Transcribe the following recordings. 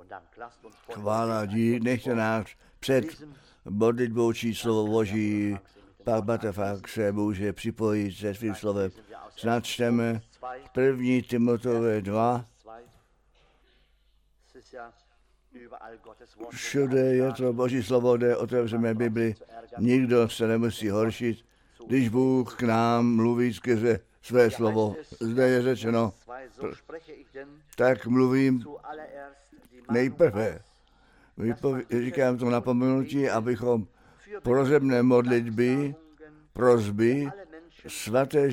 Chvála dí, nechte nás před modlitbou číslo Boží, pak Batafák se může připojit se svým slovem. Snad čteme 1. Timotové 2. Všude je to Boží slovo, kde otevřeme Bibli. Nikdo se nemusí horšit, když Bůh k nám mluví skrze své slovo. Zde je řečeno, tak mluvím nejprve. Říkám to napomenutí, abychom prozebné modlitby, prosby, svaté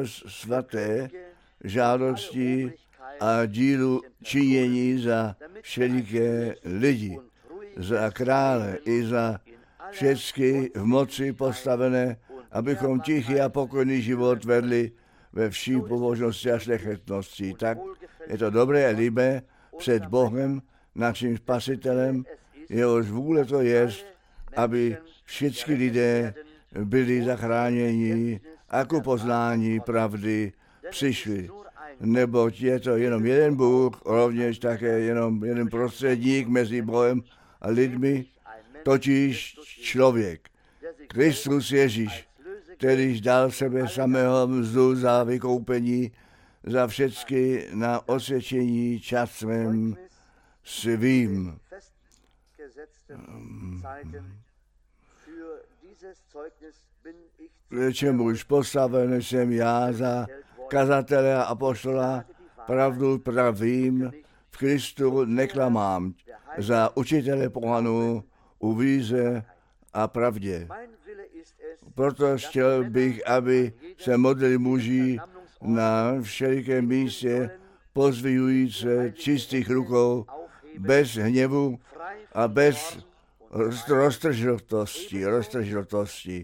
žádosti a dílu činění za všeliké lidi, za krále i za všechny v moci postavené, abychom tichý a pokojný život vedli ve vší pobožnosti a šlechetnosti. Tak je to dobré a líbé před Bohem, naším spasitelem, jehož vůle to je, aby všichni lidé byli zachráněni a ku poznání pravdy přišli. Neboť je to jenom jeden Bůh, rovněž také jenom jeden prostředník mezi Bohem a lidmi, totiž člověk, Kristus Ježíš, který dal sebe samého mzdu za vykoupení, za všechny na osvědčení časem svým. K čemuž postaven jsem já za kazatele a apoštola, pravdu pravím, v Kristu neklamám, za učitele pohanů u víře a pravdě. Proto chtěl bych, aby se modlili muži na všelikém místě, pozvijujíce čistých rukou, bez hněvu a bez roztržitosti.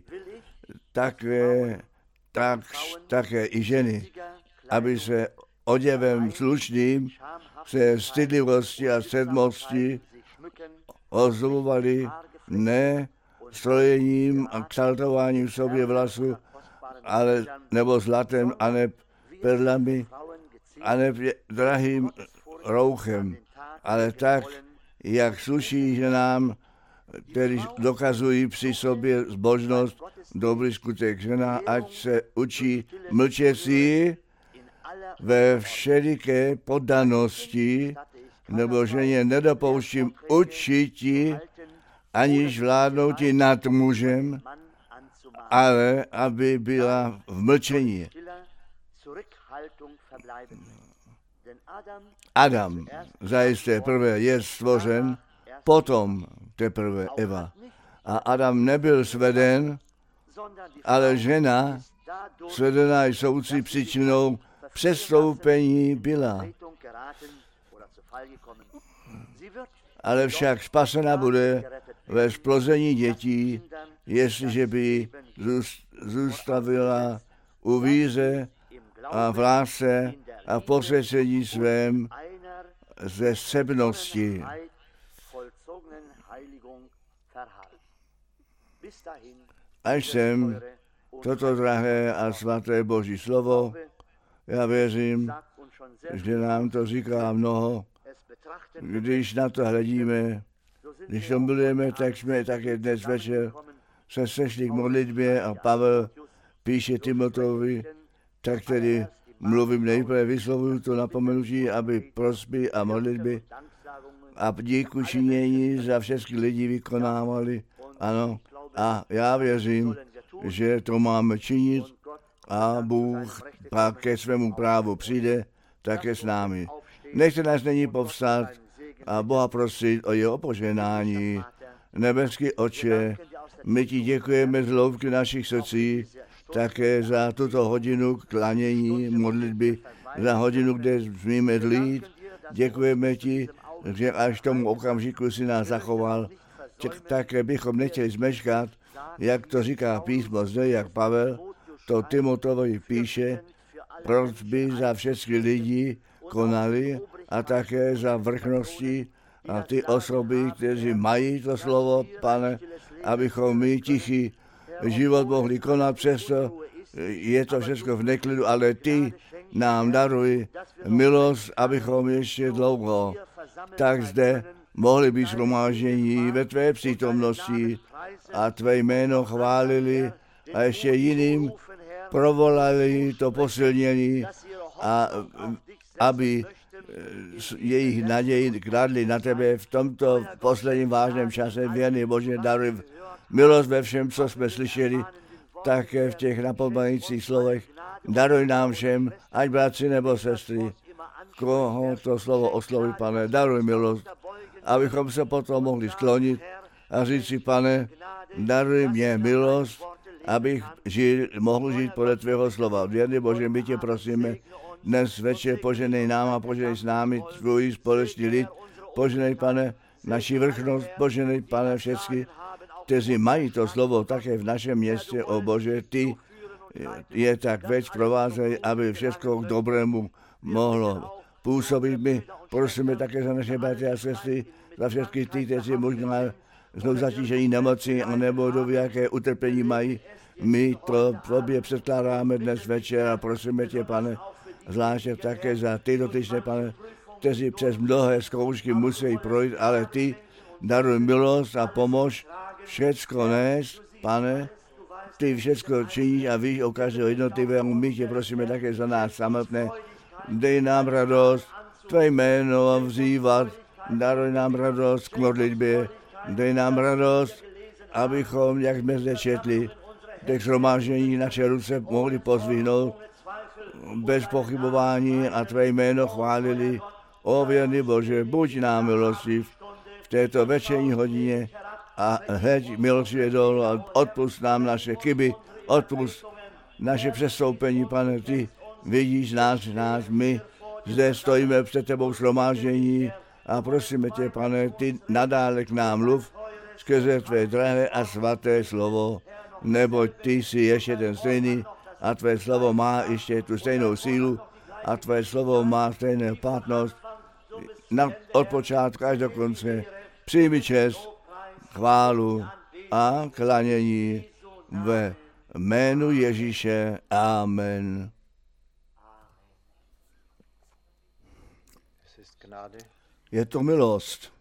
Také i ženy, aby se oděvem slušným se stydlivosti a sedmosti ozdobovali ne strojením a ksaltováním sobě vlasu, ale nebo zlatem, aneb perlami, aneb drahým rouchem, ale tak, jak sluší ženám, kteří dokazují při sobě zbožnost, dobrý skutek. Žena, ať se učí mlčecí ve všeliké poddanosti, nebo ženě nedopouštím učití, aniž vládnouti nad mužem, ale aby byla v mlčení. Adam zajisté prvé je stvořen, potom teprve Eva. A Adam nebyl sveden, ale žena, svedená jsoucí příčinou přestoupení byla. Ale však spasena bude ve splození dětí, jestliže by zůstavila u víře a v lásce a v posvěcení svém ze sebnosti. Až sem toto drahé a svaté Boží slovo, já věřím, že nám to říká mnoho, když na to hledíme, když to budeme, tak jsme také dnes večer se sešli k modlitbě a Pavel píše Timoteovi, tak tedy mluvím nejprve, vyslovuju to napomenutí, aby prosby a modlitby a díku činění za všechny lidi vykonávali. Ano, a já věřím, že to máme činit a Bůh pak ke svému právu přijde také s námi. Nechte nás nyní povstat a Boha prosit o jeho požehnání. Nebeský Otče, my ti děkujeme z hloubky našich srdcí také za tuto hodinu klanění, modlitby, za hodinu, kde smíme dlít. Děkujeme ti, že až tomu okamžiku si nás zachoval, také bychom nechtěli zmeškat, jak to říká písmo zde, jak Pavel to Timoteovi píše, prosby za všechny lidi konali a také za vrchnosti a ty osoby, kteří mají to slovo, Pane, abychom my tichý život mohli konat, přesto je to všechno v neklidu, ale ty nám daruj milost, abychom ještě dlouho tak zde mohli být shromáždění ve tvé přítomnosti a tvé jméno chválili a ještě jiným provolali to posilnění a aby jejich naději kladli na tebe v tomto posledním vážném čase. Věrný Bože, daruj milost ve všem, co jsme slyšeli, také v těch napomáhajících slovech. Daruj nám všem, ať bratři nebo sestry, koho to slovo osloví, Pane, daruj milost, abychom se potom mohli sklonit a říct si, Pane, daruj mě milost, abych mohl žít podle tvého slova. Věrný Bože, my tě prosíme, dnes večer poženej nám a poženej s námi tvůj společný lid. Poženej, Pane, naši vrchnost, poženej, Pane, všechny, kteří mají to slovo také v našem městě, o Bože, ty je tak veď provázej, aby všechno k dobrému mohlo působit. My prosíme také za naše bratry a sestry, za všechny ty, kteří možná znovu zatížení nemoci, nebo do jaké utrpení mají. My to tobě předkládáme dnes večer a prosíme tě, Pane, zvláště také za ty dotyčné, Pane, kteří přes mnohé zkoušky musí projít, ale ty daruj milost a pomož všecko nést, Pane, ty všecko činíš a víš o každého jednotlivého. My tě prosíme také za nás samotné. Dej nám radost, tvé jméno vzývat, daruj nám radost k modlitbě, dej nám radost, abychom, jak jsme zde četli, těch shromáždění naše ruce mohli pozvihnout bez pochybování a tvé jméno chválili. O věrný Bože, buď nám milostiv v této večerní hodině a hned milostivě dolů a odpust nám naše chyby, odpust naše přestoupení, Pane, ty vidíš nás, my zde stojíme před tebou shromáždění a prosíme tě, Pane, ty nadále k nám mluv skrze tvé drahé a svaté slovo, neboť ty jsi ještě ten stejný a tvé slovo má ještě tu stejnou sílu a tvé slovo má stejnou platnost od počátku až do konce. Přijmi čest, chválu a klanění ve jménu Ježíše. Amen. Je to milost,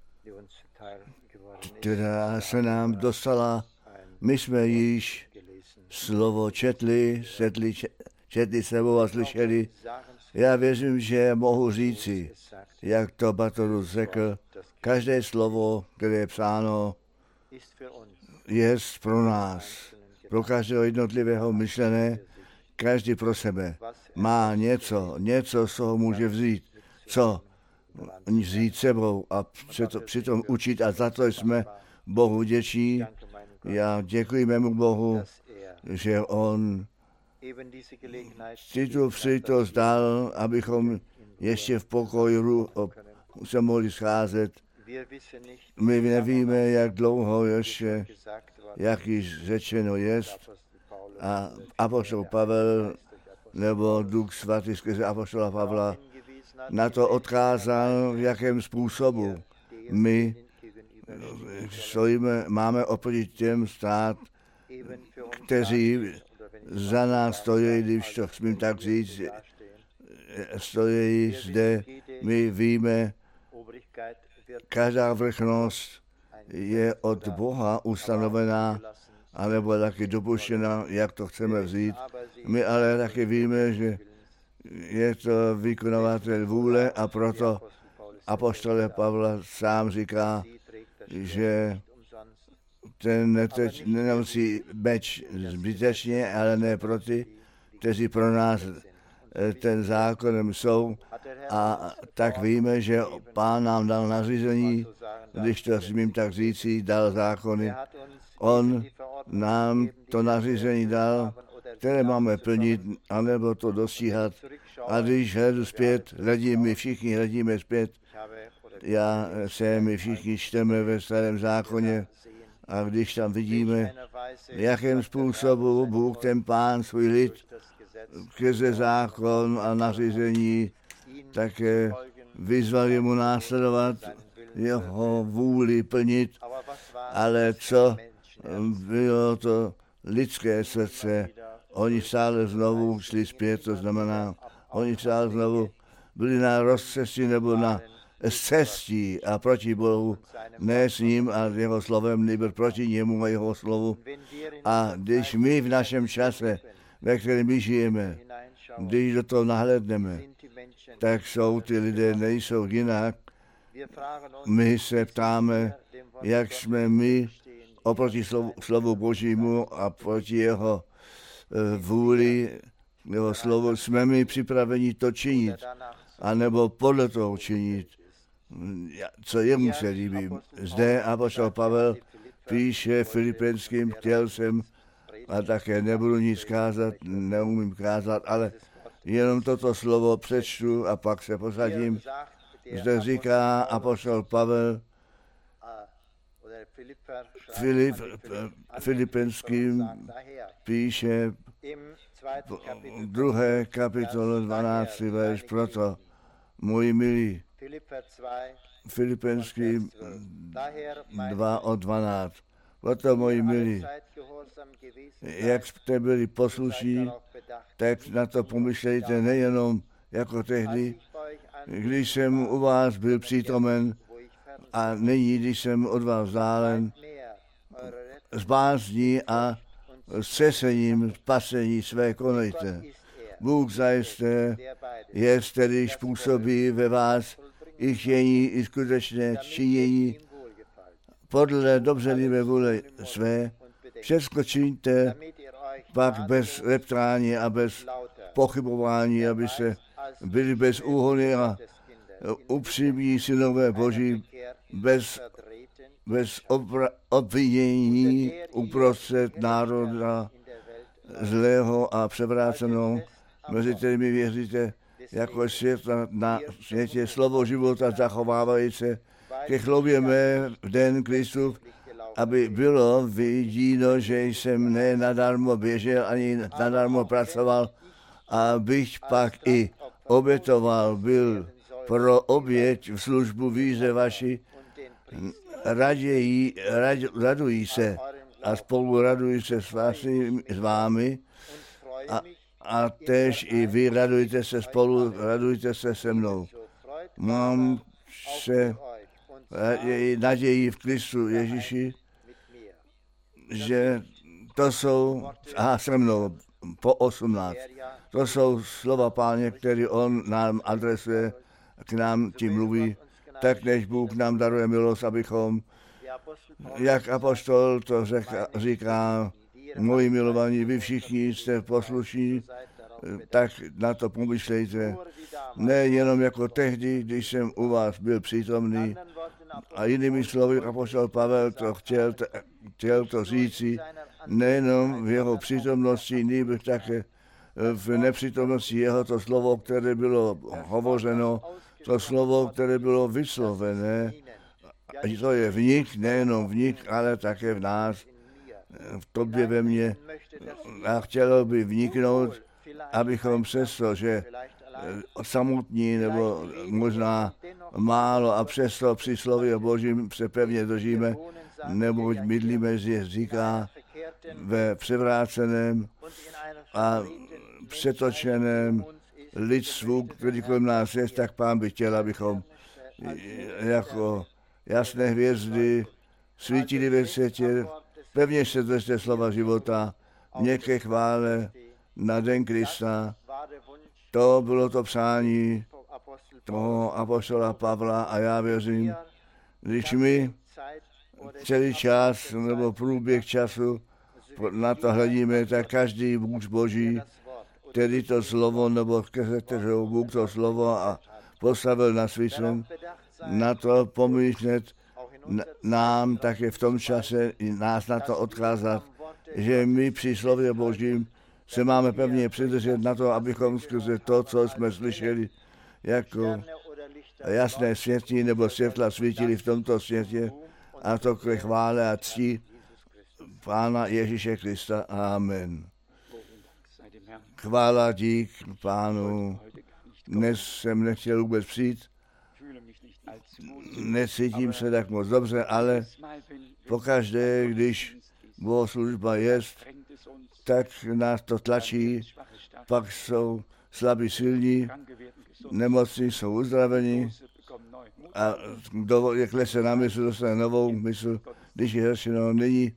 která se nám dostala. My jsme již slovo četli sebou a slyšeli. Já věřím, že mohu říci, jak to Bartolus řekl, každé slovo, které je psáno, je pro nás, pro každého jednotlivého myšlené, každý pro sebe. Má něco, z toho může vzít, co vzít sebou a se to přitom učit a za to jsme Bohu vděční. Já děkuji mému Bohu, že on si tu příležitost dal, abychom ještě v pokoji se mohli scházet. My nevíme, jak dlouho ještě, jak již řečeno jest. A apoštol Pavel, nebo Duch Svatý skrze apoštola Pavla, na to odkázal, v jakém způsobu my máme oproti těm stát, kteří za nás stojí, když to smím tak říct, stojí zde. My víme, každá vrchnost je od Boha ustanovená, anebo taky dopuštěna, jak to chceme vzít. My ale taky víme, že je to vykonovatel vůle a proto apoštol Pavla sám říká, že ten nenosí meč zbytečně, ale ne pro ty, kteří pro nás ten zákonem jsou. A tak víme, že Pán nám dal nařízení, když to smím tak říci, dal zákony. On nám to nařízení dal, které máme plnit, anebo to dostíhat. A když hledu zpět, my všichni hledíme zpět, my všichni čteme ve Starém zákoně a když tam vidíme, jakým způsobu Bůh ten Pán svůj lid skrze zákon a nařízení také vyzval mu následovat, jeho vůli plnit, ale co bylo to lidské srdce, oni stále znovu šli zpět, to znamená, oni stále znovu byli na rozcestí nebo cestí a proti Bohu, ne s ním a jeho slovem, nebo proti němu a jeho slovu. A když my v našem čase, ve kterém my žijeme, když do toho nahlédneme, tak jsou ty lidé, nejsou jinak. My se ptáme, jak jsme my oproti slovu Božímu a proti jeho vůli, jeho slovu, jsme my připraveni to činit, anebo podle toho činit, co jemu se líbí. Zde apoštol Pavel píše Filipenským, chtěl jsem a také nebudu nic kázat, neumím kázat, ale jenom toto slovo přečtu a pak se posadím. Zde říká apoštol Pavel Filipenským píše v 2. kapitole 12. verš, proto, můj milí, Filipenským 2 od 12. Proto, moji milí, jak jste byli poslušní, tak na to pomyšlejte nejenom jako tehdy, když jsem u vás byl přítomen a nyní, když jsem od vás vzdálen, s bázní a s třesením spasení své konejte. Bůh zajisté jest, tedy způsobí ve vás i chtění, i skutečné činění podle dobřelivé vůle své. Všechno čiňte pak bez reptání a bez pochybování, aby se byli bez úhony a upřímní synové Boží, bez obvinění uprostřed národa zlého a převrácenou, mezi kterými věříte, jako světla na světě slovo života zachovávající ke chloubě mé v den Kristův, aby bylo viděno, že jsem ne nadarmo běžel, ani nadarmo pracoval, abych pak i obětoval byl pro oběť v službu víře vaši, radují se a spolu radují se s vámi a též i vy radujte se spolu, radujte se se mnou. Mám se naději v Kristu Ježíši, že to jsou, se mnou, po 18. To jsou slova Páně, které on nám adresuje, k nám tím mluví, tak než Bůh nám daruje milost, abychom, jak apoštol to říká, moji milovaní, vy všichni jste poslušní, tak na to pomyšlejte. Ne jenom jako tehdy, když jsem u vás byl přítomný. A jinými slovy, apoštol Pavel to chtěl to říci, nejenom v jeho přítomnosti, nýbrž také v nepřítomnosti jeho to slovo, které bylo hovořeno, to slovo, které bylo vyslovené, to je v nich, nejenom v nich, ale také v nás, v tobě, ve mně. A chtělo by vniknout, abychom přesto, že samotní nebo možná málo a přesto při slově Božím se pevně držíme, neboť bydlíme, že říká, ve převráceném a přetočeném lidstvu, který kolem nás je, tak Pán by chtěl, abychom jako jasné hvězdy svítili ve světě, pevně se držte slova života, měkké chvále na den Krista. To bylo to přání toho apoštola Pavla a já věřím, když my celý čas nebo průběh času na to hledíme, tak každý muž Boží, který to slovo, nebo skrze kterého Bůh to slovo a postavil na světě, na to pomýšlet nám také v tom čase i nás na to odkázat, že my při slově Božím se máme pevně přidržet na to, abychom skrze to, co jsme slyšeli, jako jasné světí nebo světla svítili v tomto světě, a to ke chvále a cti Pána Ježíše Krista. Amen. Chvála, dík Pánu. Dnes jsem nechtěl vůbec přijít, necítím se tak moc dobře, ale pokaždé, když bohoslužba jest, tak nás to tlačí, pak jsou slabí silní, nemocní jsou uzdraveni A kdo klese na mysl, dostane novou mysl, když je řešeno, není.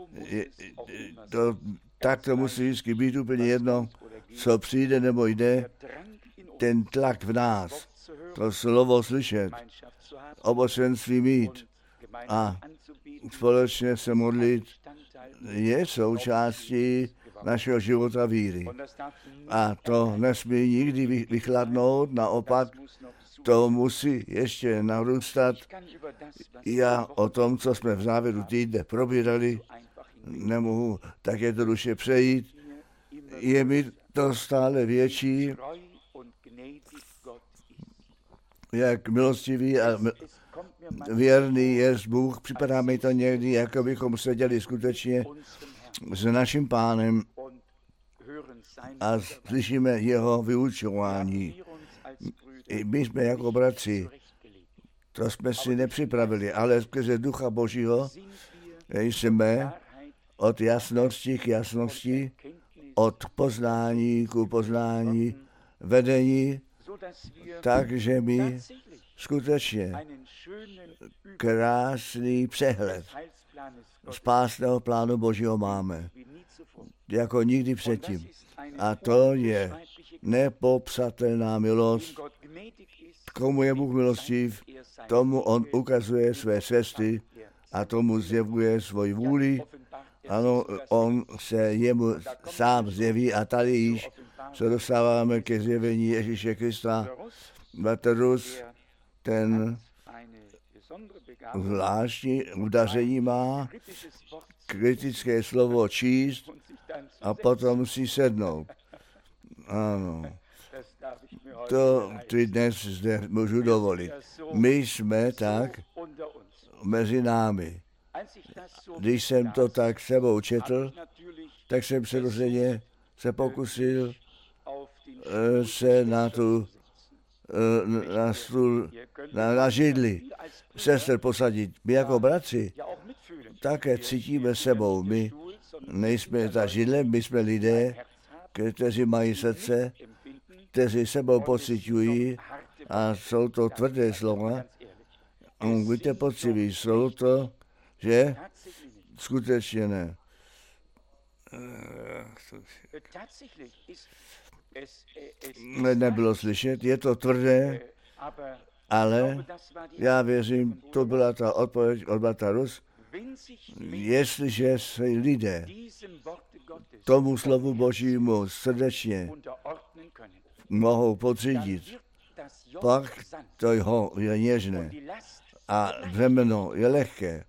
Tak to musí vždycky být úplně jedno, co přijde nebo jde, ten tlak v nás, to slovo slyšet, obocenství mít a společně se modlit, je součástí našeho života víry. A to nesmí nikdy vychladnout, naopak to musí ještě narůstat. Já o tom, co jsme v závěru týdne probírali, nemohu tak jednoduše přejít. Je mi to stále větší, jak milostivý a věrný je Bůh. Připadá mi to někdy, jako bychom seděli skutečně s naším Pánem a slyšíme jeho vyučování. I my jsme jako bratři, to jsme si nepřipravili, ale skrze Ducha Božího jsme od jasnosti k jasnosti, od poznání k poznání, vedení, takže my skutečně krásný přehled spásného plánu Božího máme, jako nikdy předtím. A to je nepopsatelná milost. Komu je Bůh milostiv, tomu on ukazuje své cesty a tomu zjevuje svoji vůli. Ano, on se jemu sám zjeví a tady již se dostáváme ke zjevení Ježíše Krista. Baterus, ten zvláštní udaření má kritické slovo číst a potom si sednout. Ano, to ty dnes zde můžu dovolit. My jsme tak mezi námi. Když jsem to tak sebou četl, tak jsem přirozeně se pokusil se na židli sester posadit. My jako bratři také cítíme sebou. My nejsme za židlem, my jsme lidé, kteří mají srdce, kteří sebou pociťují a jsou to tvrdé slova. Buďte poctiví, jsou to, že skutečně ne. Nebylo slyšet, je to tvrdé, ale já věřím, to byla ta odpověď od Batarus, jestliže se lidé tomu slovu Božímu srdečně mohou podřídit, pak to je něžné a břemeno je lehké,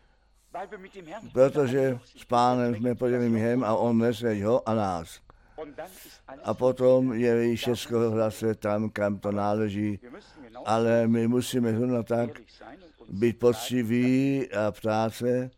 protože s Pánem jsme podělili hem a on nese ho a nás. A potom je všechno zase tam, kam to náleží, ale my musíme zrovna tak být poctiví a ptát se,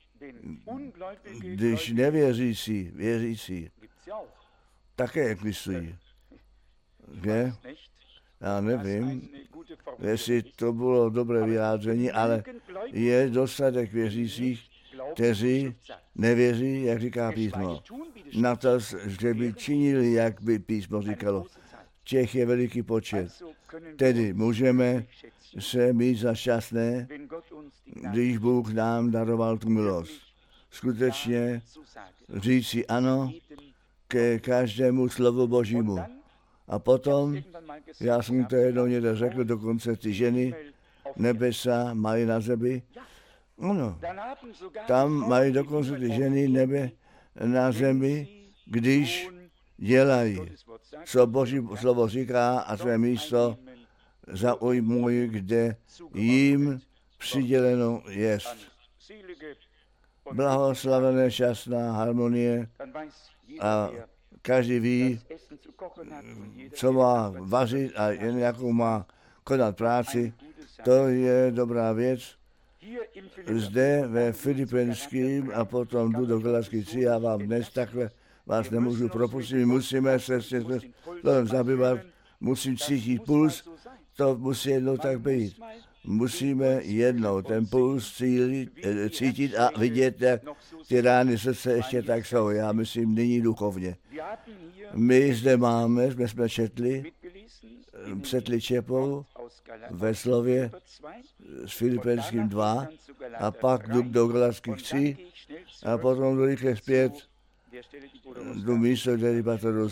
když věřící, také existují. Že? Já nevím, jestli to bylo dobré vyjádření, ale je dostatek věřících, kteří nevěří, jak říká písmo. Na to, že by činili, jak by písmo říkalo. Těch je veliký počet. Tedy můžeme se mít za šťastné, když Bůh nám daroval tu milost. Skutečně říci ano ke každému slovu Božímu. A potom, já jsem to jednou někde řekl, dokonce ty ženy nebesa mají na zemi. Ano, tam mají dokonce ty ženy nebe na zemi, když dělají, co Boží slovo říká a své místo zaujmují, kde jim přiděleno jest. Blahoslavené, šťastná harmonie a každý ví, co má vařit a jen jakou má konat práci. To je dobrá věc. Zde ve Filipenským a potom jdu do Galackých 3, já vám dnes takhle vás nemůžu propustit, musíme se s tím zabývat, musím cítit puls, to musí jednou tak být. Musíme jednou ten puls cítit a vidět, jak ty rány srdce ještě tak jsou. Já myslím, nyní duchovně. My zde máme, jsme četli čepou ve slově s Filipenským 2 a pak jdu do Galatských 3 a potom jdu rychle zpět do místa, který Patrus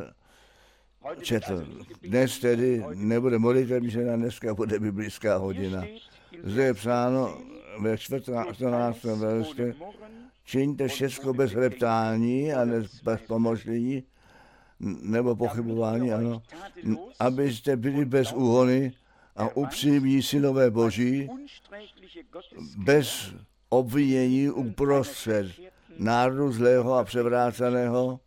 četl. Dnes tedy nebude modlitevní žena, dneska bude biblická hodina. Zde je psáno ve 14. verši: čiňte všechno bez reptání a bez pomyšlení nebo pochybování, ano, abyste byli bez úhony a upřímní synové Boží, bez obvinění uprostřed národu zlého a převráceného.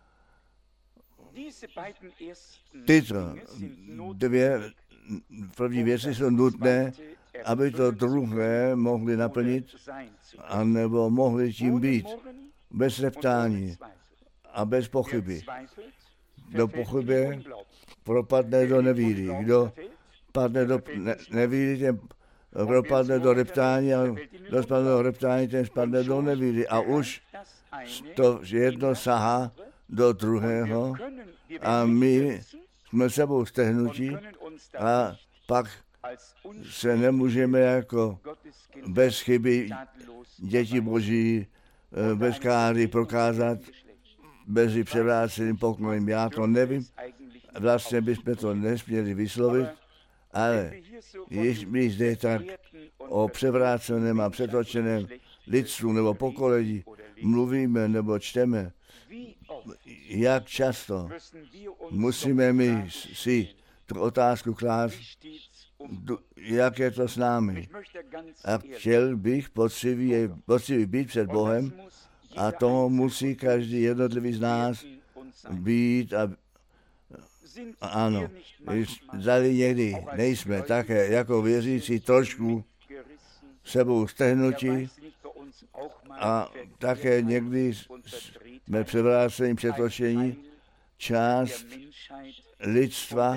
Tyto dvě první věci jsou nutné, aby to druhé mohli naplnit, anebo mohli tím být. Bez reptání a bez pochyby. Kdo pochybuje, propadne do nevíry. Kdo padne do nevíry, ten propadne do reptání a kdo spadne do reptání, ten spadne do nevíry. A už to jedno sahá do druhého a my jsme sebou stehnutí a pak se nemůžeme jako bez chyby děti Boží, bez káry prokázat, bez převráceným poklonem. Já to nevím, vlastně bychom to nesměli vyslovit, ale když my zde tak o převráceném a přetočeném lidstvu nebo pokolení mluvíme nebo čteme, jak často musíme my si tu otázku klást, jak je to s námi. A chtěl bych poctivý být před Bohem a toho musí každý jednotlivý z nás být. A ano, zdali někdy nejsme také jako věřící trošku sebou stehnutí a také někdy jsme převrácení, přetočení, část lidstva,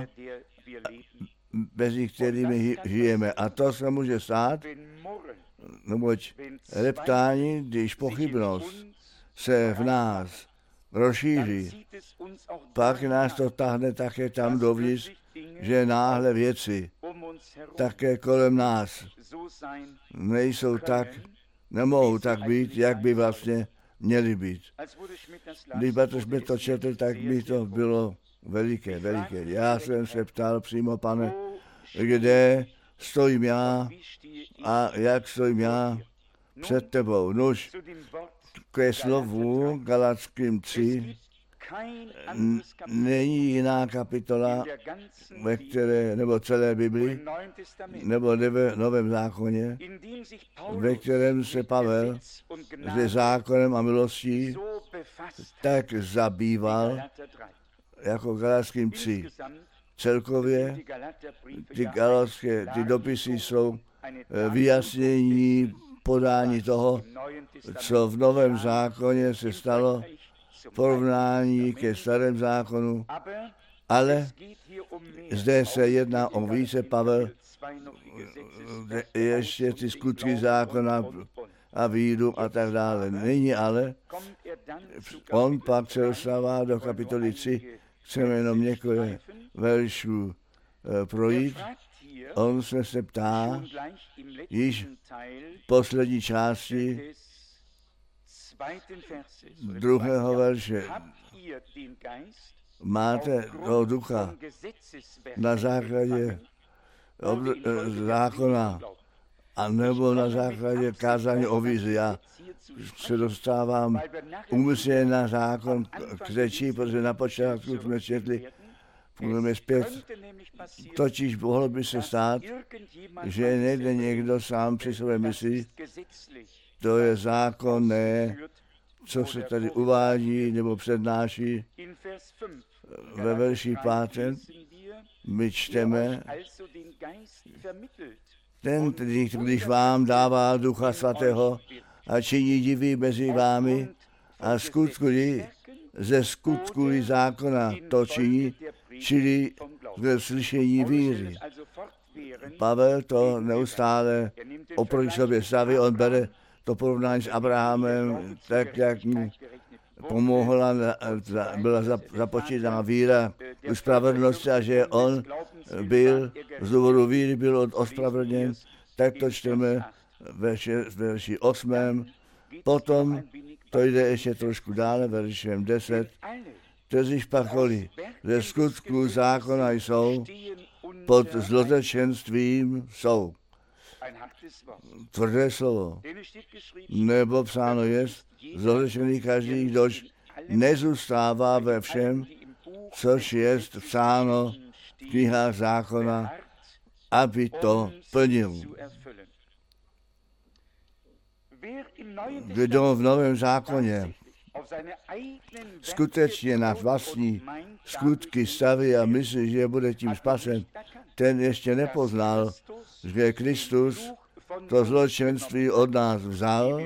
mezi kterými žijeme. A to se může stát, neboť reptání, když pochybnost se v nás rozšíří, pak nás to tahne také tam dovnitř, že náhle věci také kolem nás nejsou tak, nemohou tak být, jak by vlastně měly být. Když jsme to četl, tak by to bylo veliké. Já jsem se ptal přímo, Pane, kde stojím já a jak stojím já před tebou. Nuž, ke slovu Galatským 3 není jiná kapitola, ve které, nebo celé Bibli, nebo v Novém zákoně, ve kterém se Pavel se zákonem a milostí tak zabýval, jako Galatským 3. Celkově ty dopisy jsou vyjasnění, podání toho, co v Novém zákoně se stalo, porovnání ke Starém zákonu, ale zde se jedná o více. Pavel ještě ty skutky zákona a víru a tak dále. Nyní ale on pak se dostává do kapitoly 3, chceme jenom několik veršů projít. On se ptá již v poslední části druhého verše. Máte toho ducha na základě zákona a nebo na základě kázání o víře. Já se dostávám úmyslně na zákon k řeči, protože na počátku jsme četli, půjdeme zpět. Totiž mohlo by se stát, že nejde někdo sám při své mysli, to je zákonné, co se tady uvádí nebo přednáší. Ve verši 5. my čteme, ten, když vám dává Ducha Svatého a činí divy mezi vámi a ze skutku zákona to činí, čili ze slyšení víry. Pavel to neustále oproti sobě staví, on bere to porovnání s Abrahamem, tak jak mu pomohla, byla započítána víra u spravedlnosti a že on byl z důvodu víry byl ospravedlněn, tak to čteme ve verši 8. Potom to jde ještě trošku dále, veršem 10. Kteříž pacholi ze skutku zákona jsou, pod zlodečenstvím jsou. Tvrdé slovo. Nebo psáno je, zlodečený každý, kdož nezůstává ve všem, což je psáno v knihách zákona, aby to plnil. Kdo v Novém zákoně skutečně na vlastní skutky staví a myslí, že bude tím spasen, ten ještě nepoznal, že Kristus to zločenství od nás vzal,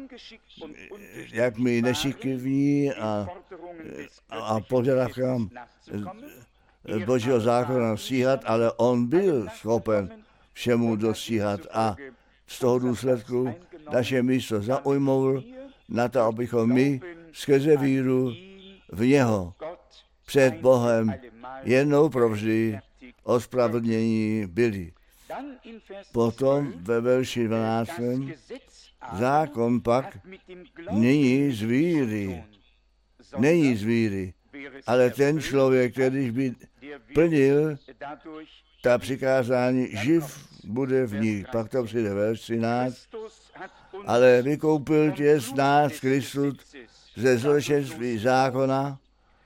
jak my nešikovní a požadavkám Božího zákona stíhat, ale on byl schopen všemu dostíhat a z toho důsledku naše místo zaujmoul na to, abychom my skrze víru v něho před Bohem jednou provždy ospravedlnění byli. Potom ve verši 12. Zákon pak není z víry, ale ten člověk, který by plnil ta přikázání, živ bude v nich. Pak to přijde verš 13. Ale vykoupil tě z nás Kristus ze zločenství zákona,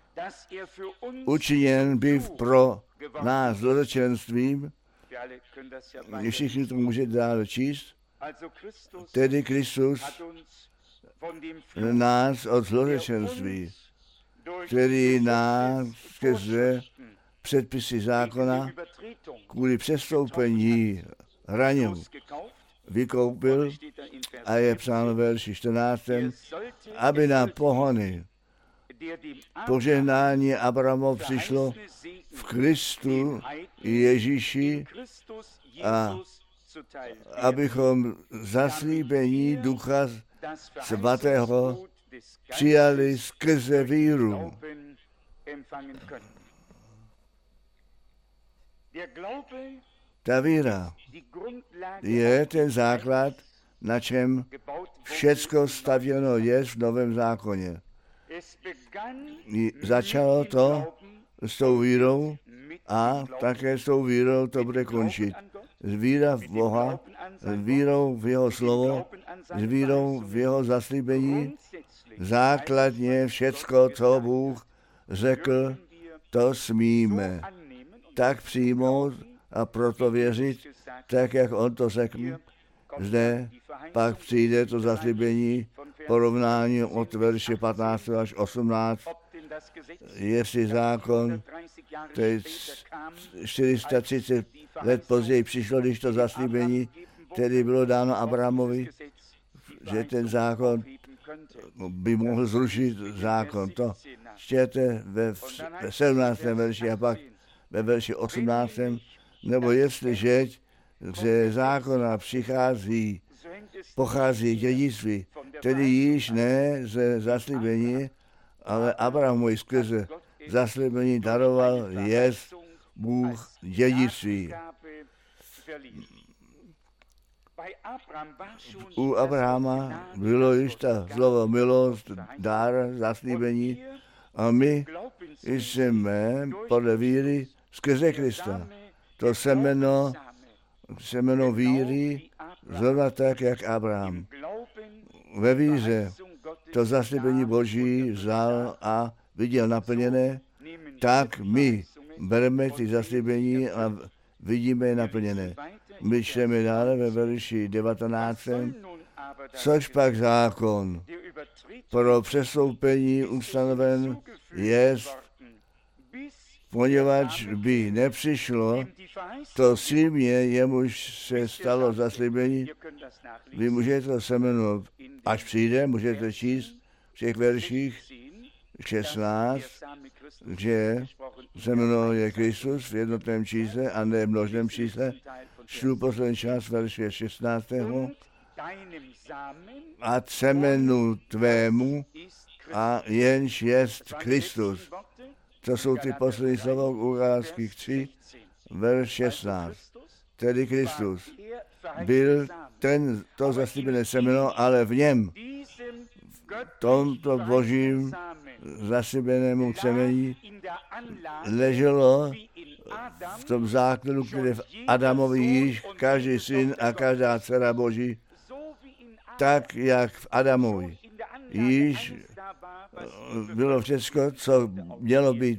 učiněn býv pro nás zločenstvím. Všichni to můžete dále číst. Tedy Kristus nás od zločenství, který nás skrze předpisy zákona kvůli přestoupení ranil, vykoupil, a je psáno verši 14. aby na pohony požehnání Abrahamov přišlo v Kristu Ježíši a abychom zaslíbení Ducha Svatého přijali skrze víru. Ta víra je ten základ, na čem všecko stavěno je v Novém zákoně. Začalo to s tou vírou a také s tou vírou to bude končit. S víra v Boha, s vírou v jeho slovo, s vírou v jeho zaslíbení. Základně všecko, co Bůh řekl, to smíme tak přijmout a proto věřit, tak jak on to řekl. Zde pak přijde to zaslíbení porovnání od verše 15 až 18, jestli zákon, to je 430 let později přišlo, když to zaslíbení, tedy bylo dáno Abrahamovi, že ten zákon by mohl zrušit zákon. To čtěte ve 17. verši a pak ve verši 18. Nebo jestliže ze zákona pochází dědictví, tedy již ne ze zaslíbení, ale Abrahamovi skrze zaslíbení daroval jest Bůh dědictví. U Abrahama bylo již ta slovo milost, dár, zaslíbení a my jsme podle víry skrze Krista. To semeno víry, zrovna tak, jak Abraham. Ve víře to zaslíbení Boží vzal a viděl naplněné, tak my bereme ty zaslíbení a vidíme je naplněné. My čteme dále ve verši 19. Což pak zákon pro přestoupení ustanoven jest, poněvadž by nepřišlo to silně, jemuž se stalo zaslíbení. Vy můžete to semeno, až přijde, můžete číst v těch verších 16, že semeno je Kristus v jednotném čísle a ne v množném čísle. Čtu poslední část verše 16. a semenu tvému, a jenž jest Kristus. To jsou ty poslední slova u Galatských 3, verš 16. Tedy Kristus byl to zaslíbené semeno, ale v něm, tomto božím zaslíbenému semení, leželo v tom základu, který v Adamovi již každý syn a každá dcera Boží, tak jak v Adamovi již bylo všechno, co mělo být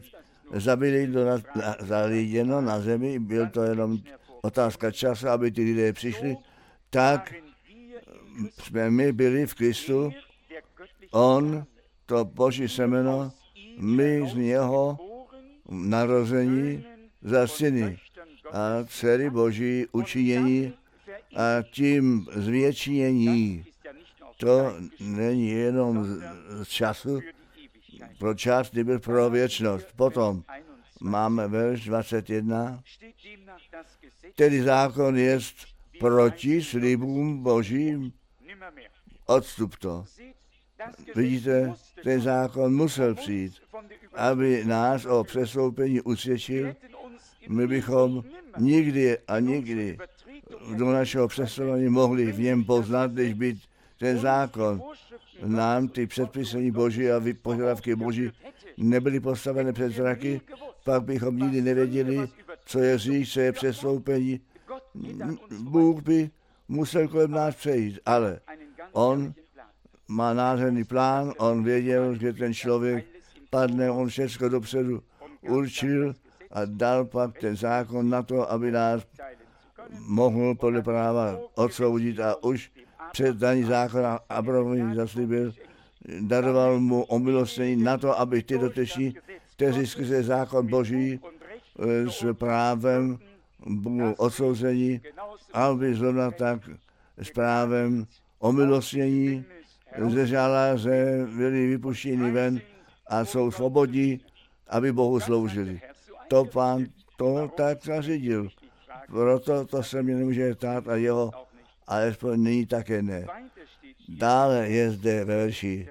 zalíděno na zemi, byl to jenom otázka času, aby ty lidé přišli, tak jsme my byli v Kristu, on, to Boží semeno, my z něho narození za syny a dcery Boží učinění a tím zvětšinění. To není jenom z času, pro čas, nýbrž pro věčnost. Potom máme verš 21. Tedy zákon je proti slibům Božím. Odstup to. Vidíte, ten zákon musel přijít, aby nás o přestoupení usvědčil. My bychom nikdy a nikdy do našeho přestoupení mohli v něm poznat, když by ten zákon nám ty předpisy Boží a požadavky Boží nebyly postaveny před zraky, pak bychom nikdy nevěděli, co je říct, co je přestoupení. Bůh by musel kolem nás přejít, ale on má nádherný plán, on věděl, že ten člověk padne, on všechno dopředu určil a dal pak ten zákon na to, aby nás mohl podle práva odsoudit a už před daní zákona Abrahamovi zaslíbil, daroval mu omilostnění na to, aby ty doteční, kteří skrze zákon Boží s právem budou odsouzení, aby zrovna tak s právem omilostnění ze žaláře byli vypuštěni ven a jsou svobodní, aby Bohu sloužili. To Pán to tak zařídil. Proto to se mi nemůže ptát a jeho alespoň nyní také ne. Dále je zde ve verši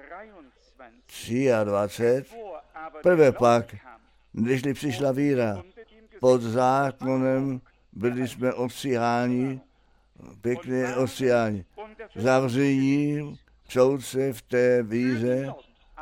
23. Prvé pak, když přišla víra, pod zákonem byli jsme odstříháni, pěkně odstříháni, zavření soudce v té víře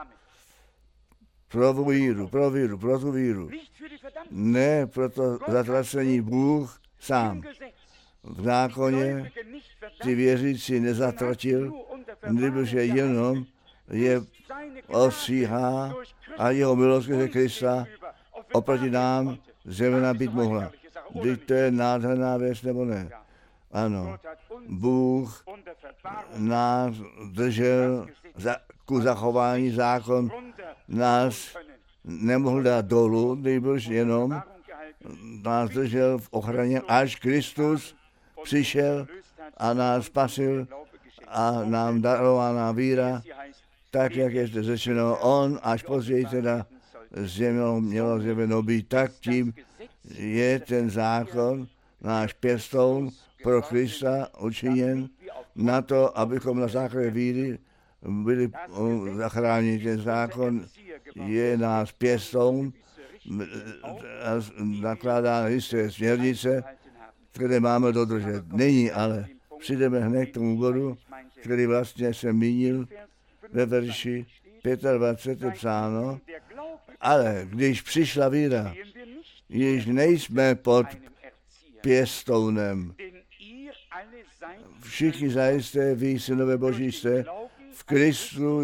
pro tu víru. Ne proto zatracení Bůh sám. V zákoně ty věřící nezatratil, nebož jenom je ostříhá a jeho milost skrze Krista oproti nám zjevena být mohla. Vždyť to je nádherná věc, nebo ne? Ano, Bůh nás držel ku zachování, zákon nás nemohl dát dolů, nebož jenom nás držel v ochraně, až Kristus přišel a nás spasil a nám darována víra, tak, jak je zde řečeno, on až později teda mělo zjeveno být, tak tím je ten zákon, náš pěstoun pro Krista učiněn na to, abychom na základě víry byli zachráněni. Ten zákon je náš pěstoun a nakládá jisté směrnice, které máme dodržet. Není, ale přijdeme hned k tomu bodu, který vlastně jsem mínil ve verši 25. je psáno, ale když přišla víra, již nejsme pod pěstounem. Všichni zajisté, vy synové Boží jste v Kristu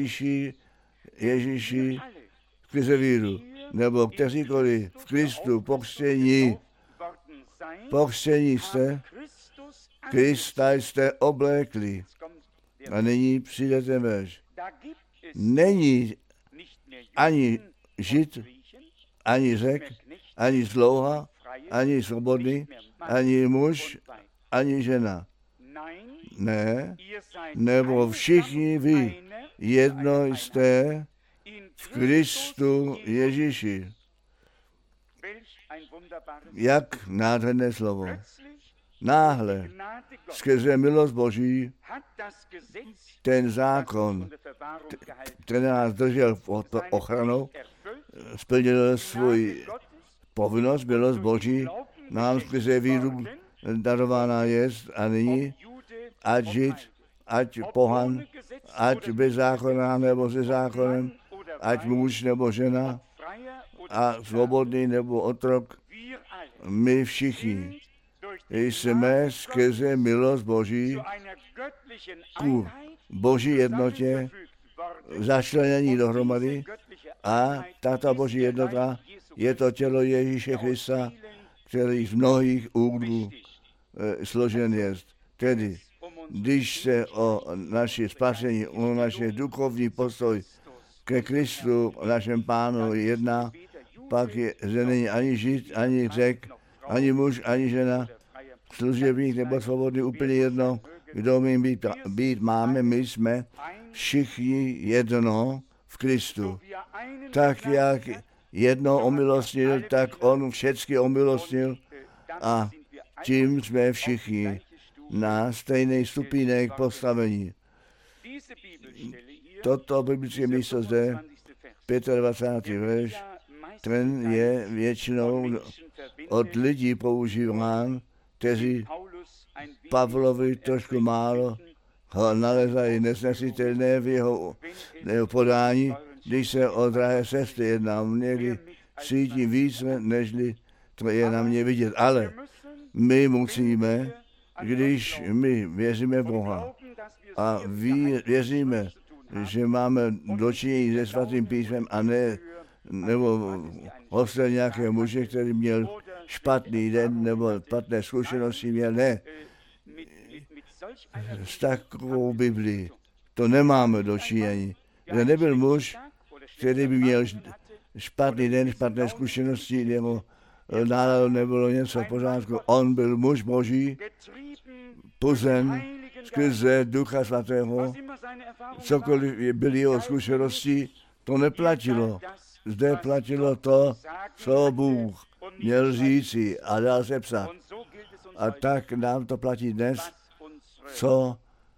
Ježíši skrze víru, nebo kteříkoliv v Kristu pokřtění jste, Krista jste oblékli. A nyní přijde ten verš. Není ani Žid, ani Řek, ani slouha, ani svobodný, ani muž, ani žena. Ne, nebo všichni vy jedno jste v Kristu Ježíši. Jak nádherné slovo. náhle skrze milost Boží ten zákon, který nás držel pod ochranou, splnil svůj povinnost, milost Boží, nám skrze víru darována jest a nyní, ať žid, ať pohan, ať bez zákona nebo se zákonem, ať muž nebo žena, a svobodný nebo otrok, my všichni jsme skrze milost Boží ku Boží jednotě začlenění dohromady a tato Boží jednota je to tělo Ježíše Krista, který z mnohých úhlů složen je. Tedy, když se o naše spasení, o naše duchovní postoj ke Kristu, našem Pánu jedná, pak je, že není ani žid, ani Řek, ani muž, ani žena, služebník nebo svobodný, úplně jedno, kdo my být máme, my jsme všichni jedno v Kristu. Tak jak jedno omilostnil, tak on všecky omilostnil a tím jsme všichni na stejný stupínek postavení. Toto biblické místo zde, 25. verš, ten je většinou od lidí používán, kteří Pavlovi trošku málo ho nalezají nesnesitelné v jeho podání, když se o drahé sestry jedná. Někdy cítím více, nežli to je na mě vidět. Ale my musíme, když my věříme v Boha a věříme, že máme dočinění se svatým písmem a ne nebo hostel nějakého muže, který měl špatný den nebo špatné zkušenosti měl, ne. S takovou Biblií to nemáme dočinění. Že nebyl muž, který by měl špatný den, špatné zkušenosti nebo náladu nebylo něco v pořádku. On byl muž Boží, puzen skrze Ducha Svatého. Cokoliv byly jeho zkušenosti, to neplatilo. Zde platilo to, co Bůh měl říci a dal se psat. A tak nám to platí dnes, co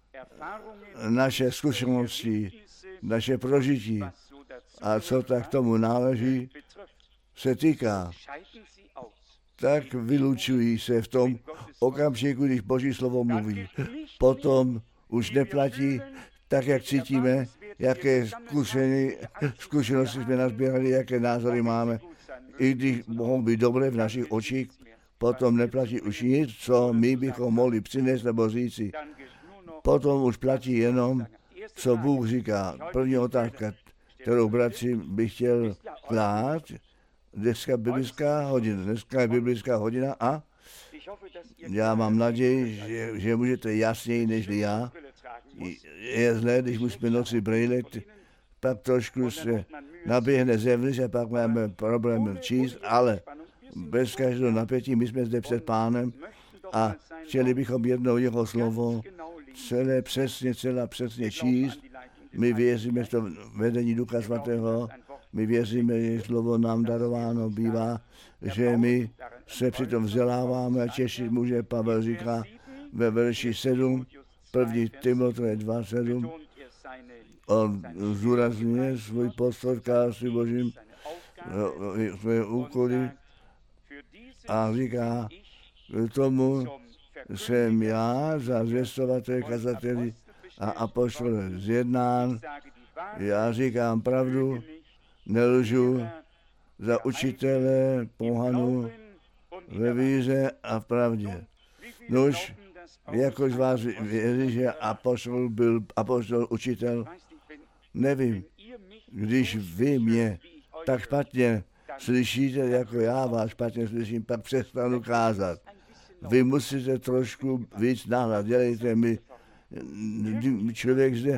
naše zkušenosti, naše prožití a co tak tomu náleží, se týká. Tak vylučují se v tom okamžiku, když Boží slovo mluví. Potom už neplatí tak, jak cítíme, jaké zkušenosti jsme nazbírali, jaké názory máme. I když mohou být dobré v našich očích, potom neplatí už nic, co my bychom mohli přinést nebo říci. Potom už platí jenom, co Bůh říká. První otázka, kterou bratři bych chtěl klát, dneska je biblická hodina a já mám naději, že můžete jasněji nežli já. Je zlé, když musíme noci brýlit, pak trošku se naběhne zevnitř a pak máme problém číst, ale bez každého napětí my jsme zde před Pánem a chtěli bychom jednou jeho slovo celé přesně číst. My věříme v to vedení Ducha Svatého, my věříme, že slovo nám darováno bývá, že my se přitom vzděláváme a těšit může. Pavel říká ve verši 7, 1. Timoteje 2:7, on zdůrazňuje svůj postoj k království Božím, své úkoly a říká, k tomu jsem já za zvěstovatele, kazateli a apoštole zjednán. Já říkám pravdu, nelžu, za učitele pohanu ve víře a v pravdě. Nož, jakož vás věří, že apoštol byl apoštol, učitel, nevím, když vy mě tak špatně slyšíte, jako já vás špatně slyším, pak přestanu kázat. Vy musíte trošku víc nahlad, dělejte mi, člověk zde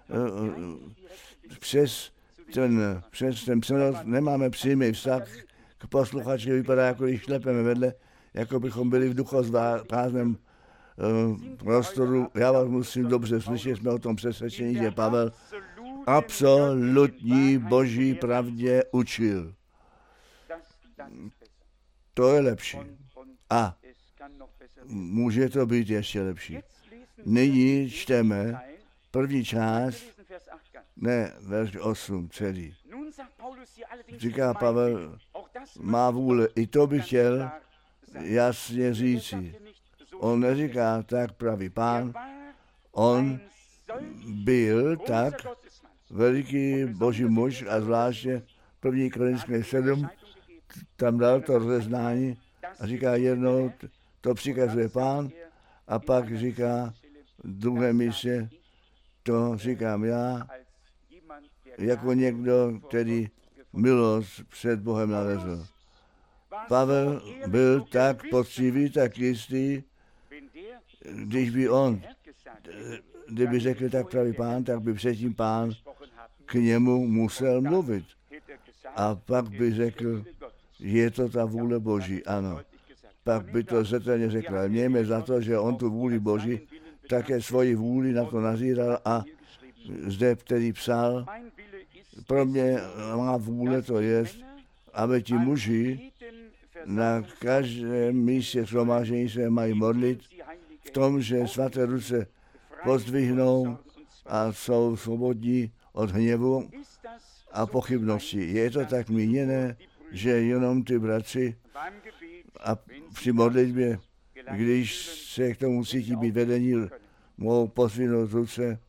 přes ten přenos nemáme přímý vztah k posluchači, vypadá, jako když šlepeme vedle, jako bychom byli v duchoprázdném prostoru. Já vás musím dobře slyšet, jsme o tom přesvědčení, že Pavel absolutní Boží pravdě učil. To je lepší. A může to být ještě lepší. Nyní čteme první část, ne, verš 8 celý. Říká Pavel, má vůle, i to bych chtěl jasně říci. On neříká, tak praví Pán, on byl tak veliký boží muž a zvláště 1. Korinským 7, tam dal to rozeznání a říká jednou, to přikazuje Pán a pak říká v druhém místě, to říkám já, jako někdo, který milost před Bohem nalezl. Pavel byl tak poctivý, tak jistý, když by on, kdyby řekl tak pravý Pán, tak by předtím Pán k němu musel mluvit. A pak by řekl, je to ta vůle Boží, ano. Pak by to zřetelně řekl. Mějme za to, že on tu vůli Boží také svoji vůli na to nazíral a zde, který psal, pro mě má vůle to je, aby ti muži na každém místě shromáždění se mají modlit v tom, že svaté ruce pozdvihnou a jsou svobodní od hněvu a pochybnosti. Je to tak míněné, že jenom ty bratři a při modlitbě, když se k tomu cítí být vedení, mohou pozdvihnout ruce.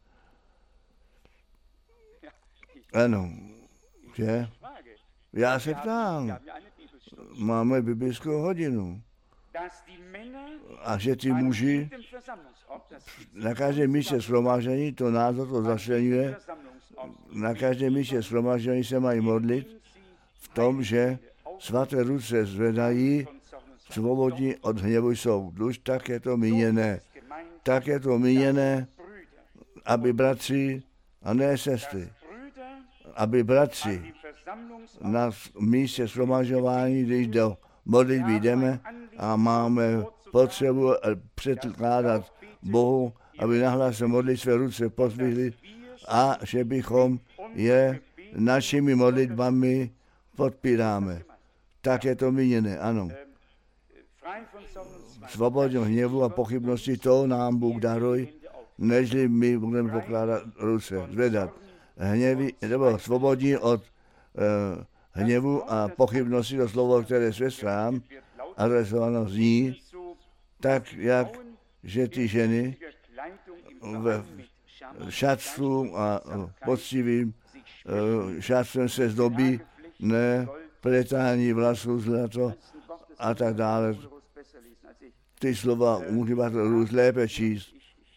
Ano, že? Já se ptám, máme biblickou hodinu. A že ty muži na každém místě shromáždění, to názor to začleňuje, na každém místě shromáždění se mají modlit v tom, že svaté ruce zvedají, svobodní od hněvu jsou. Už tak je to míněné. Tak je to míněné, aby bratři, a ne sestry, aby bratři na místě shromažďování, když do modlitby jdeme a máme potřebu předkládat Bohu, aby nahlas se modlit své ruce pozdvihli a že bychom je našimi modlitbami podpíráme. Tak je to míněné, ano. Svobodnou hněvu a pochybnosti, to nám Bůh daruj, nežli my budeme pokládat ruce, zvedat. Hněvy, nebo svobodní od hněvu a pochybnosti, to slovo, které sestrám adresováno zní, tak jak, že ty ženy v šatstvu a poctivým šatstvem se zdobí, ne pletání vlasů zlato a tak dále. Ty slova můžeme to lépe číst.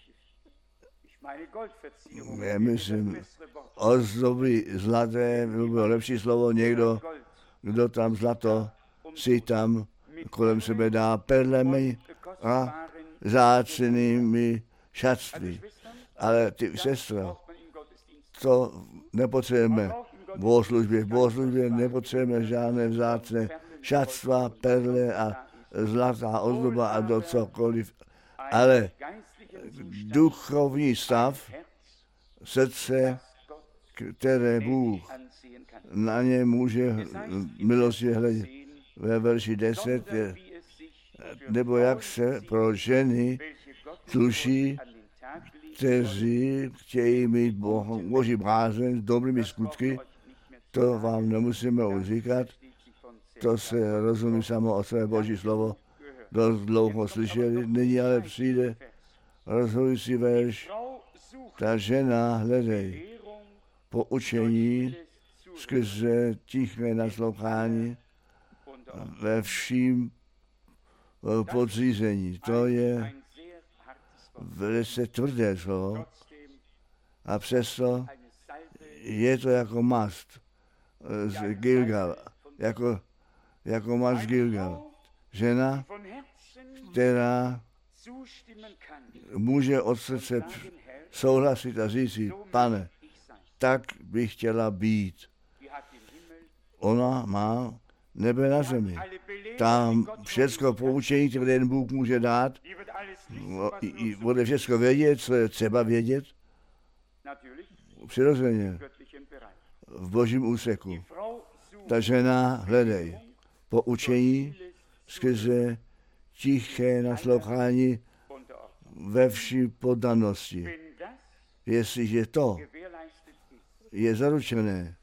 Já myslím, ozdoby zlaté, bylo lepší slovo někdo, kdo tam zlato si tam kolem sebe dá perlemi a zácnými šatství. Ale ty sestra, to nepotřebujeme v bohoslužbě. V bohoslužbě nepotřebujeme žádné vzácné šatstva, perle a zlatá ozdoba a do cokoliv. Ale duchovní stav srdce, které Bůh na ně může milostně hledět. Ve verši 10 je, nebo jak se pro ženy tuší, kteří chtějí mít Boží bázeň s dobrými skutky, to vám nemusíme už říkat, to se rozumí samo o své Boží slovo, dost dlouho slyšeli, nyní ale přijde rozhodující verš, ta žena hledej poučení skrze tiché naslouchání ve vším podřízení. To je velice tvrdé slovo a přesto je to jako mast z Gilgal, jako mast Gilgal. Žena, která může od srdce souhlasit a říct si, Pane, tak bych chtěla být. Ona má nebe na zemi. Tam všecko poučení, které jen Bůh může dát, bude všecko vědět, co je třeba vědět. Přirozeně. V Božím úseku. Ta žena hledej poučení skrze tiché naslouchání ve vší poddanosti. Jestliže to je zaručené,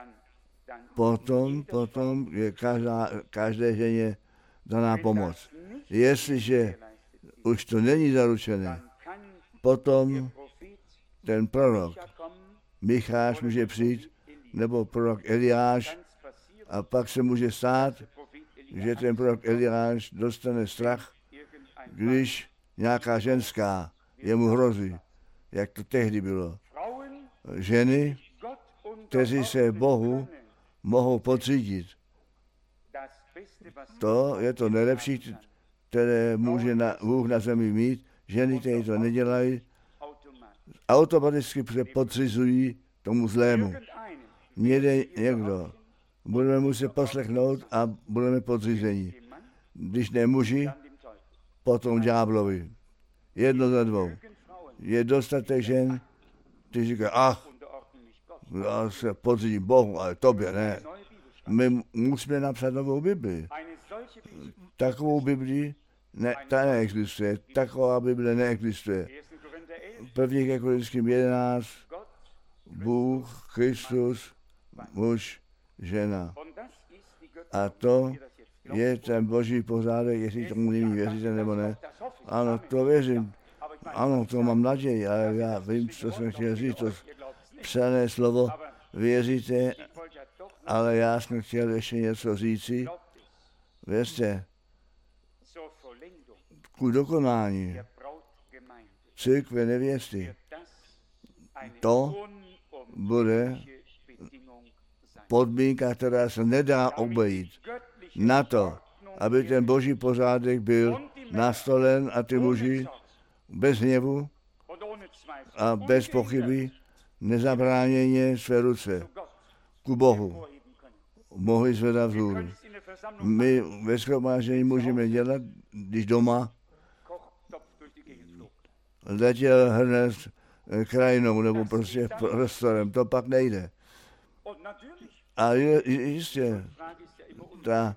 potom je každé ženě daná pomoc. Jestliže už to není zaručené, potom ten prorok Micháš může přijít, nebo prorok Eliáš, a pak se může stát, že ten prorok Eliáš dostane strach, když nějaká ženská jemu hrozí, jak to tehdy bylo. Ženy, kteří se Bohu mohou podřídit. To je to nejlepší, které může Bůh na zemi mít. Ženy, které to nedělají, automaticky se podřizují tomu zlému. Někdo. Budeme muset poslechnout a budeme podřízení. Když ne muži, potom ďáblovi. Jedno za dvou. Je dostatek žen, kteří říkají, já se podřídím Bohu, ale tobě ne. My musíme napsat novou Bibli. Takovou Bibli ta neexistuje. Taková Bible neexistuje. 1. Korinským 11, Bůh, Kristus, muž, žena. A to je ten boží pořádek, jestli tomu nyní věříte nebo ne. Ano, to věřím. Ano, to mám naději, ale já vím, co jsem chtěl říct. To psané slovo věříte, ale já jsem chtěl ještě něco říci. Věřte, ku dokonání církve nevěsty, to bude podmínka, která se nedá obejít. Na to, aby ten boží pořádek byl nastolen a ty muži bez hněvu a bez pochyby nezabráněně své ruce ku Bohu mohli zvedat vzhůru. My ve shromáždění můžeme dělat, když doma letěl hrnec krajinou nebo prostě prostorem, to pak nejde. A jistě, ta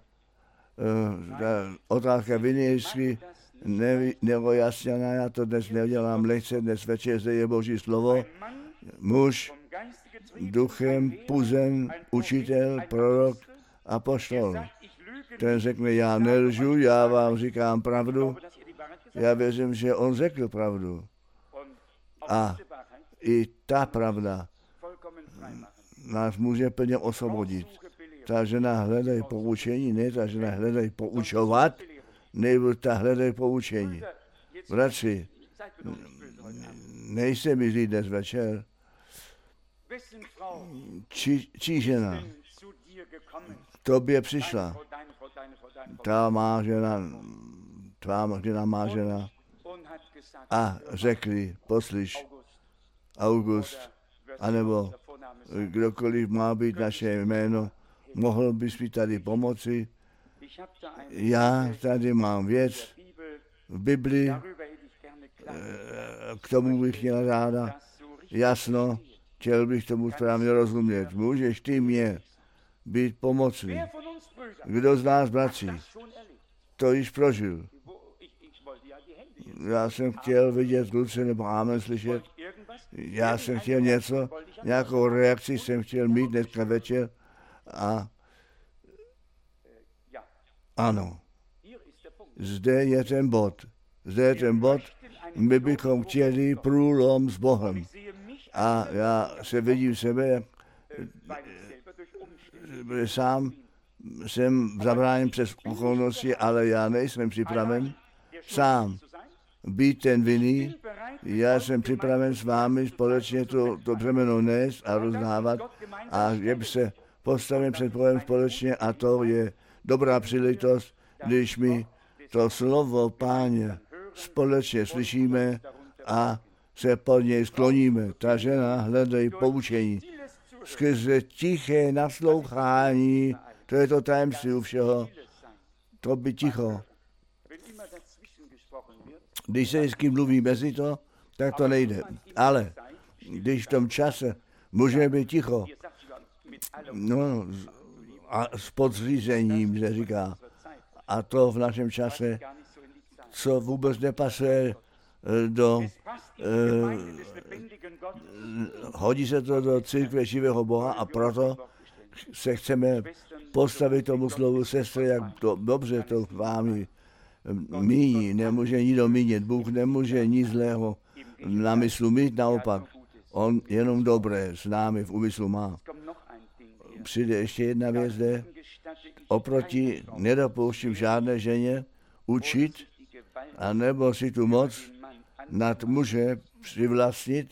otázka viny nevyjasněná, já to dnes nedělám lehce, dnes večer zde je Boží slovo. Muž, duchem, puzen, učitel, prorok, apoštol. Ten řekne, já nelžu, já vám říkám pravdu. Já věřím, že on řekl pravdu. A i ta pravda nás může plně osvobodit. Ta žena hledají poučení, ne ta žena hledají poučovat, nebo ta hledají poučení. Bratři, nejste mi říct dnes večer, čí žena k tobě přišla. Ta má žena, tvá žena má žena a řekli, poslyš, August, anebo kdokoliv má být naše jméno, mohl bys mi tady pomoci. Já tady mám věc v Bibli, k tomu bych měl ráda jasno, chtěl bych tomu správně rozumět. Můžeš ty mě být pomocný. Kdo z nás, bratří, to již prožil? Já jsem chtěl vidět ruce nebo amen slyšet. Já jsem chtěl něco, nějakou reakci jsem chtěl mít dneska večer a ano, zde je ten bod. Zde je ten bod, my bychom chtěli průlom s Bohem. A já se vidím sebe, sám jsem zabráněn přes okolnosti, ale já nejsem připraven sám být ten vinný. Já jsem připraven s vámi společně to břemeno nést a rozdávat a je se postavím před Bohem společně a to je dobrá příležitost, když my to slovo Páně společně slyšíme a se pod něj skloníme. Ta žena hledají poučení. Skrze tiché naslouchání, to je to tajemství u všeho, to by ticho. Když se s kým mluví mezi to, tak to nejde. Ale když v tom čase můžeme být ticho, no, a s podřízením se říká, a to v našem čase co vůbec nepasuje hodí se to do církve živého Boha a proto se chceme postavit tomu slovu sestry, jak to dobře to vámi míní. Nemůže nikdo mínit. Bůh nemůže nic zlého na myslu mít, naopak. On jenom dobré s námi v úmyslu má. Přijde ještě jedna věc zde. Oproti nedopouštím žádné ženě učit, anebo si tu moc nad muže přivlastnit.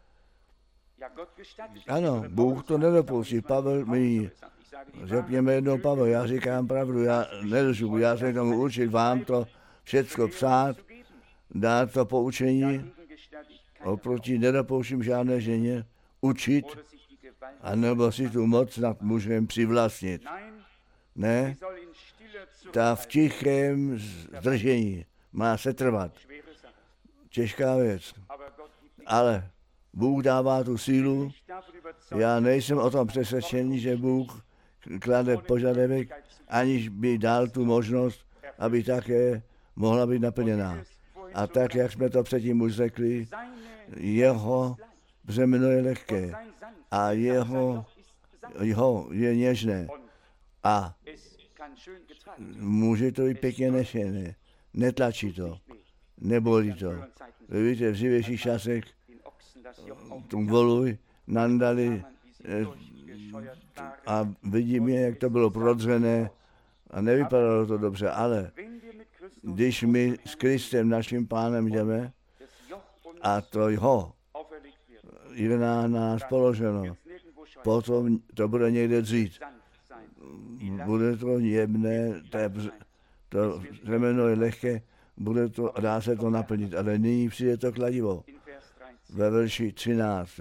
Ano, Bůh to nedopustí. Pavel mi řekněme jednou, Pavel, já říkám pravdu, já nelžu, já se tomu učit vám to všecko psát, dát to poučení, oproti nedopouštím žádné ženě učit, anebo si tu moc nad mužem přivlastnit. Ne, ta v tichém zdržení má se trvat. Těžká věc. Ale Bůh dává tu sílu. Já nejsem o tom přesvědčený, že Bůh klade požadavek, aniž by dal tu možnost, aby také mohla být naplněná. A tak, jak jsme to předtím už řekli, jeho břemeno je lehké a jeho je něžné. A může to i pěkně nešené. Netlačí to, nebolí to. Vy víte, v živějších časech tu volu nandali a vidíme, jak to bylo prodřené a nevypadalo to dobře, ale když my s Kristem, naším Pánem, jdeme a to je na nás položeno, potom to bude někde dřít. Bude to jemné, to řemeno je lehké, dá se to naplnit, ale nyní přijde to kladivo. Ve verši 13.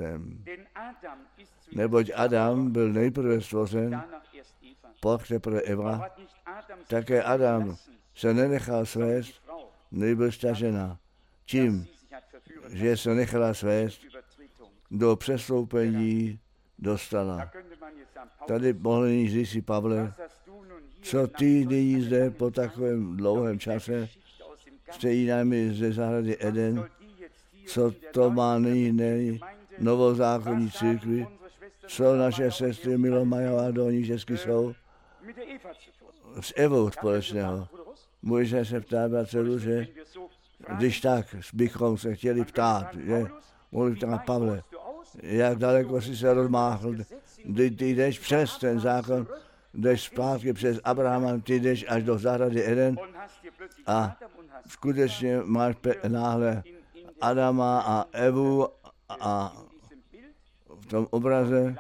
Neboť Adam byl nejprve stvořen, pak teprve Eva. Také Adam se nenechal svést, nejbrž ta žena. Tím, že se nechala svést, do přestoupení dostala. Tady mohli říct si, Pavle, co ty nyní zde po takovém dlouhém čase stojí námi ze zahrady Eden, co to má nyní novozákonní církvi, co naše sestry Milomajová dolní česky jsou, s Evou společného. Může se ptát Bacelu, že když tak bychom se chtěli ptát, že mohli ptát Pavle, jak daleko si se rozmáchl, ty jdeš přes ten zákon, jdeš zpátky přes Abrahama, ty jdeš až do zahrady Eden a skutečně máš náhle Adama a Evu a v tom obraze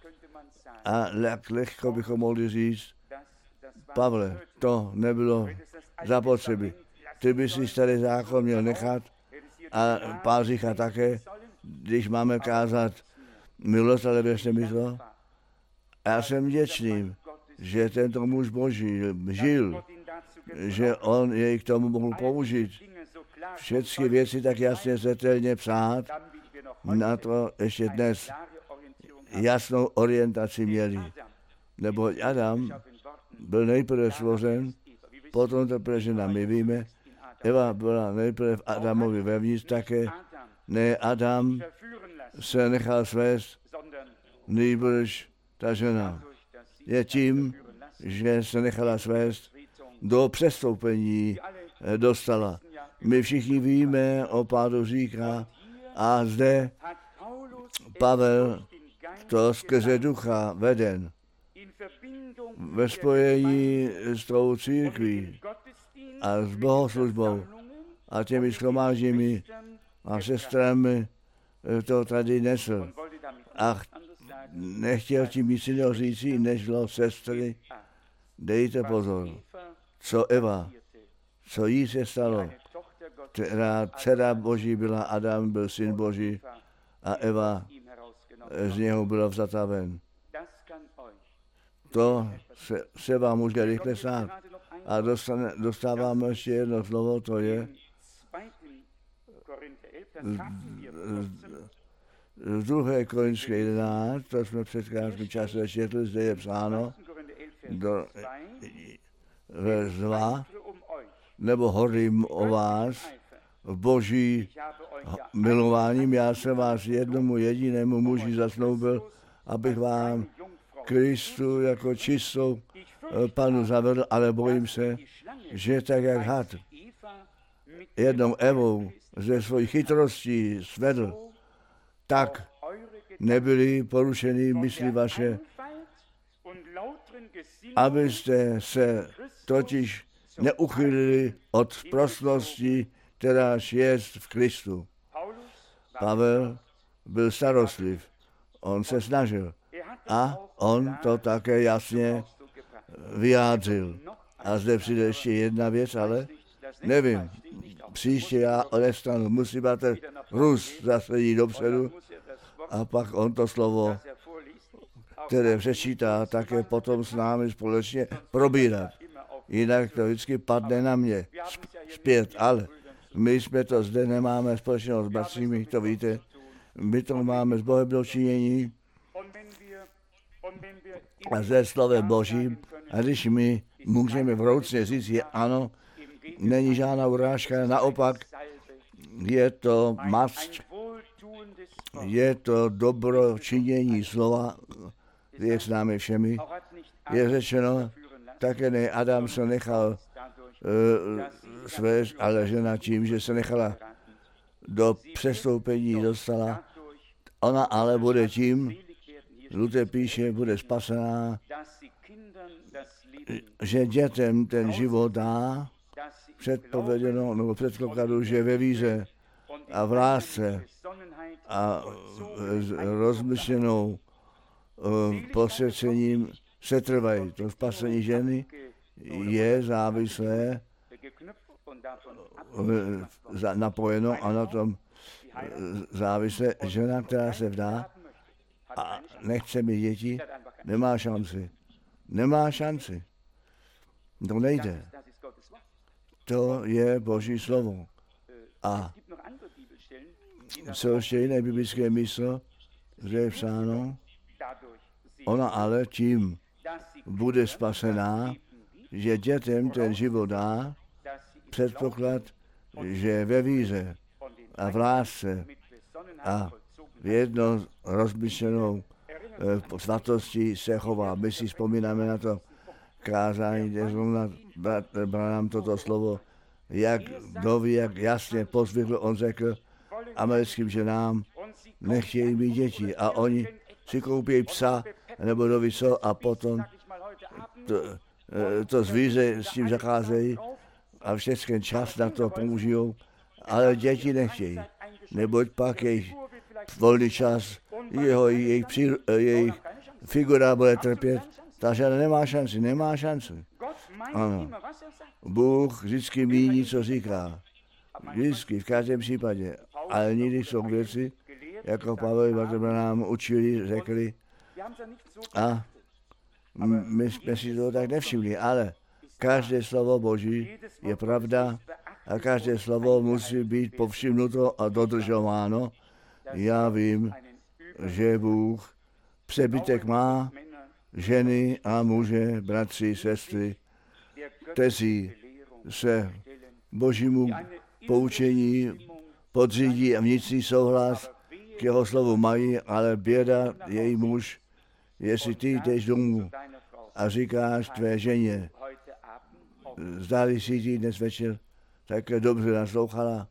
a lehko bychom mohli říct, Pavle, to nebylo zapotřebí. Ty by si starý zákon měl nechat a Pářicha také, když máme kázat milost, ale věřte mi to. Já jsem vděčný, že tento muž Boží žil, že on jej k tomu mohl použít. Všechny věci tak jasně zřetelně psát, na to ještě dnes jasnou orientaci měli. Nebo Adam byl nejprve stvořen, potom teprve žena. My víme, Eva byla nejprve v Adamovi vevnitř také. Ne, Adam se nechal svést, nejbrž ta žena. Je tím, že se nechala svést, do přestoupení dostala. My všichni víme o pádu říká a zde Pavel to skrze ducha veden ve spojení s tou církví a s bohoslužbou a těmi shromážděmi a sestrami to tady nesl. A nechtěl tím nic jiného říci, než bylo sestry, dejte pozor, co Eva, co jí se stalo, která dcera Boží byla, Adam byl syn Boží a Eva z něho byla vzata ven. To se vám může rychle stát. A dostáváme ještě jedno slovo, to je z 2. Korinské 11, to jsme před krátkým časem četli, zde je psáno, verš 2, nebo horím o vás v boží milováním. Já jsem vás jednomu jedinému muži zasnoubil, abych vám Kristu jako čistou panu zavedl, ale bojím se, že tak jak had jednou Evou ze svojí chytrostí svedl, tak nebyly porušeny mysli vaše, abyste se totiž neuchylili od sprostnosti, kteráž je v Kristu. Pavel byl starostliv, on se snažil a on to také jasně vyjádřil. A zde přijde ještě jedna věc, ale nevím, příště já odestanu, musí Bratr Rus zase jít dopředu a pak on to slovo, které přečítá, také potom s námi společně probírat. Jinak to vždycky padne na mě zpět, ale my jsme to zde nemáme společného s bratřími, to víte, my to máme s Bohem dočinění a ze slovem Božím, a když my můžeme vroucně říct, je ano, není žádná urážka, naopak je to mast, je to dobročinění slova, je s námi všemi. Je řečeno, také ne Adam se nechal svést, ale žena tím, že se nechala do přestoupení dostala. Ona ale bude tím, Luther píše, bude spasená, že dětem ten život dá, předpověděno, nebo předpokladu, že ve víře a v lásce a rozmyšlenou posvěcením se trvají. To spasení ženy je závislé, napojeno a na tom závislé žena, která se vdá a nechce mít děti, nemá šanci. Nemá šanci. To nejde. To je Boží slovo. A jsou ještě jiné biblické místo, kde je psáno, ona ale tím bude spasená, že dětem ten život dá, předpoklad, že ve víře a v lásce a v jedno rozmyšlenou svatosti se chová. My si vzpomínáme na to kázání, kde zrovna nám toto slovo, jak doví, jak jasně pozvedl, on řekl americkým ženám, nechtějí mít děti a oni si koupí psa nebo doví co a potom to zvíře s tím zacházejí a všechny čas na to použijou, ale děti nechtějí, neboť pak jejich volný čas, jejich figura bude trpět, ta žena nemá šanci. Ano. Bůh vždycky míní, co říká. Vždycky, v každém případě. Ale někdy jsou věci, jako Pavel nám učili, řekli, a my jsme si to tak nevšimli, ale každé slovo Boží je pravda a každé slovo musí být povšimnuto a dodržováno. Já vím, že Bůh přebytek má ženy a muže, bratři, sestry, kteří se Božímu poučení podřídí a vnitřní souhlas k jeho slovu mají, ale běda její muž, jestli ty jdeš domů a říkáš tvé ženě, zdali si ty dnes večer tak dobře naslouchala.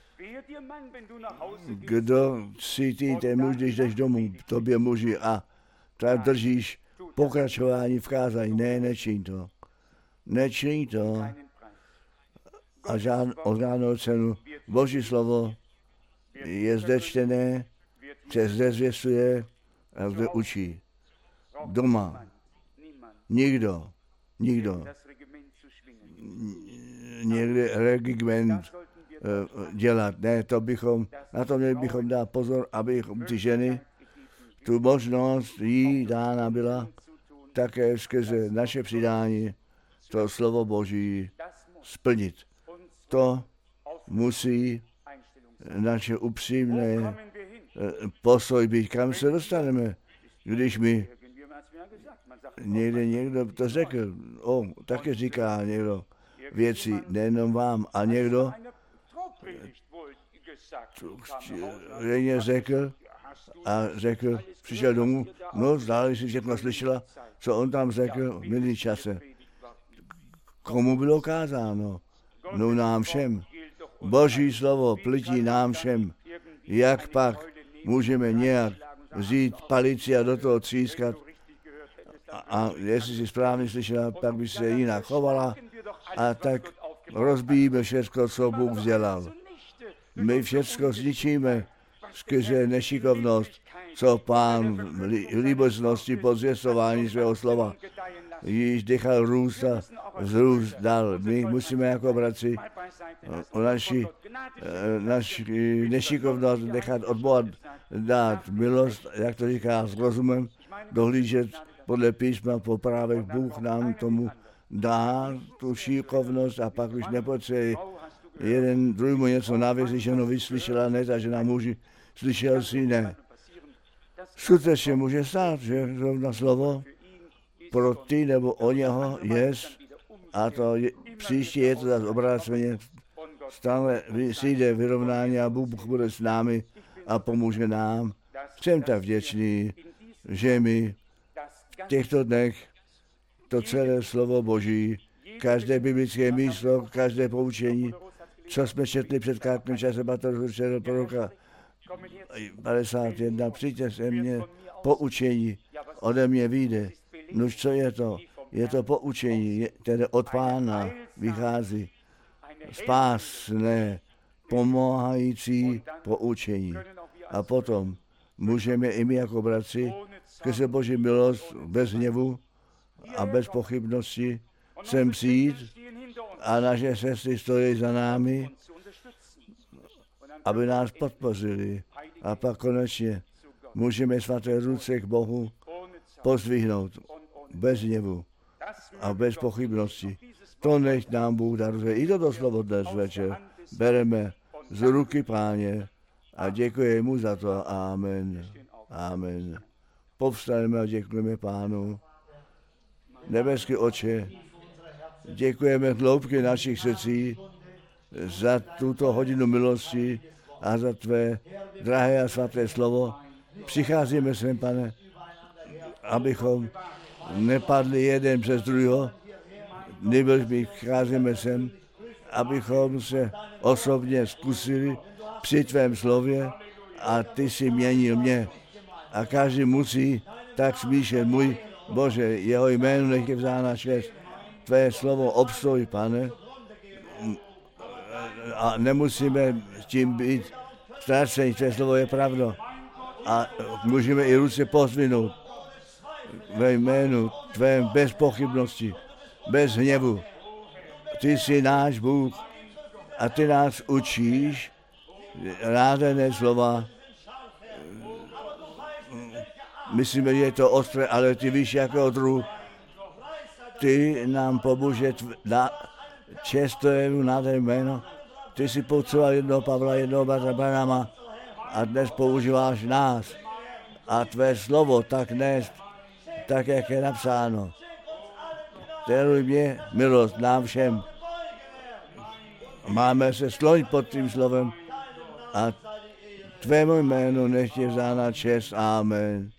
Kdo si ty ten muž, když jdeš domů, tobě muži a tak držíš pokračování v kázání. Ne, nečiň to. Nečiň to. A žádnou cenu. Boží slovo je zde čtené, se zde zvěstuje a zde učí. Doma. Nikdo. Někde regiment dělat. Ne, na to měli bychom dát pozor, aby ty ženy tu možnost jí dána byla také skrze naše přidání to slovo Boží splnit. To musí naše upřímné postoj být. Kam se dostaneme, když my někdo to řekl, také říká někdo, věci, nejenom vám. A někdo řekl, přišel domů, no, zdále si všechno slyšela, co on tam řekl v minulý čase. Komu bylo kázáno? No nám všem. Boží slovo plití nám všem. Jak pak můžeme nějak vzít palici a do toho třískat? A jestli si správně slyšela, tak by se jinak chovala a tak rozbíjíme všechno, co Bůh vzdělal. My všechno zničíme skrze nešikovnost, co Pán v líboznosti po zvěstování svého slova již dechal růst a vzrůst dal. My musíme jako bratři naši nešikovnost nechat od Boha dát milost, jak to říká, s rozumem, dohlížet podle písma po právech. Bůh nám tomu dá tu šikovnost a pak už nepotřebuje jeden druhému něco navěřit, že ono vyslyšela, ne, takže na muži slyšel si ne. Skutečně může stát, že zrovna slovo pro ty nebo o něho jest, a to příště je to zase obráceně, stále přijde vyrovnání a Bůh bude s námi a pomůže nám. Jsem tak vděčný, že mi v těchto dnech to celé slovo Boží, každé biblické místo, každé poučení, co jsme četli před krátkým časem, četl proroka 51, přijďte se mně, poučení ode mě vyjde. Nož co je to? Je to poučení, které od Pána vychází. Spásné, pomáhající poučení. A potom můžeme i my jako bratři, skrze Boží milost, bez hněvu a bez pochybnosti sem přijít a naše sestry stojí za námi, aby nás podpořili. A pak konečně můžeme svaté ruce k Bohu pozdvihnout bez hněvu a bez pochybnosti. To nech nám Bůh daruje. I toto slovo dnes večer bereme z ruky Páně a děkujeme mu za to. Amen. Amen. Povstaneme a děkujeme Pánu. Nebeský Otče, děkujeme hloubky našich srdcí za tuto hodinu milosti a za tvé drahé a svaté slovo. Přicházíme sem, Pane, abychom nepadli jeden přes druhého, nebož přicházíme sem, abychom se osobně zkusili při tvém slově a ty si měnil mě. A každý musí tak smýšlet, můj Bože, jeho jméno nech je vzána čest. Tvé slovo obstoj, Pane, a nemusíme s tím být ztraceni, tvé slovo je pravda. A můžeme i ruce pozdvinout ve jménu tvém bez pochybnosti, bez hněvu. Ty jsi náš Bůh a ty nás učíš nádherné slova. Myslíme, že je to ostré, ale ty víš, jakého druhu. Ty nám pomůže čestovému nádherné jméno. Ty jsi potřeboval jednoho Pavla, jednoho bratra Branhama a dnes používáš nás a tvé slovo tak nést, tak, jak je napsáno. Daruj mě milost nám všem. Máme se sklonit pod tím slovem a tvému jménu nech je vzána čest. Amen.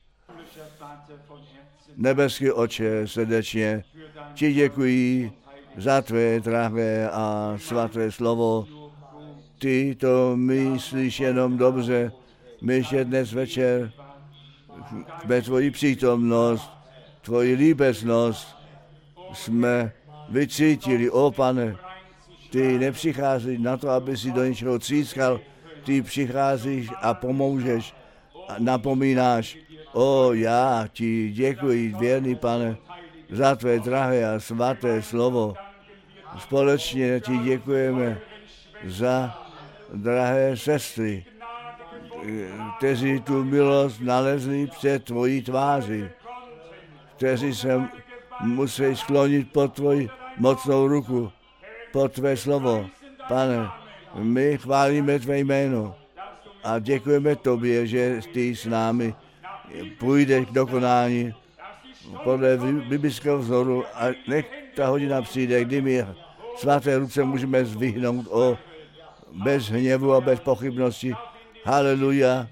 Nebeský Otče, srdečně ti děkuji za tvé drahé a svaté slovo. Ty to myslíš jenom dobře. My ještě dnes večer ve tvoji přítomnost, tvoji líbeznost jsme vycítili. O Pane, ty nepřicházíš na to, aby si do něčeho třískal, ty přicházíš a pomůžeš a napomínáš. O, já ti děkuji, věrný Pane, za tvé drahé a svaté slovo. Společně ti děkujeme za drahé sestry, kteří tu milost nalezli před tvojí tváří, kteří se musí sklonit pod tvoji mocnou ruku, pod tvé slovo. Pane, my chválíme tvé jméno a děkujeme tobě, že ty s námi půjdeš k dokonání podle biblického vzoru a nech ta hodina přijde, kdy my svaté ruce můžeme zvyhnout bez hněvu a bez pochybnosti. Haleluja.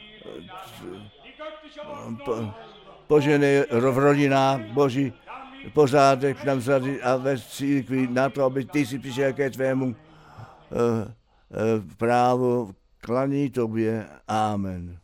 Poženej v rodinách Boží pořádek nám zradit a ve církvi na to, aby ty si přišel ke tvému právu. Klaní tobě. Amen.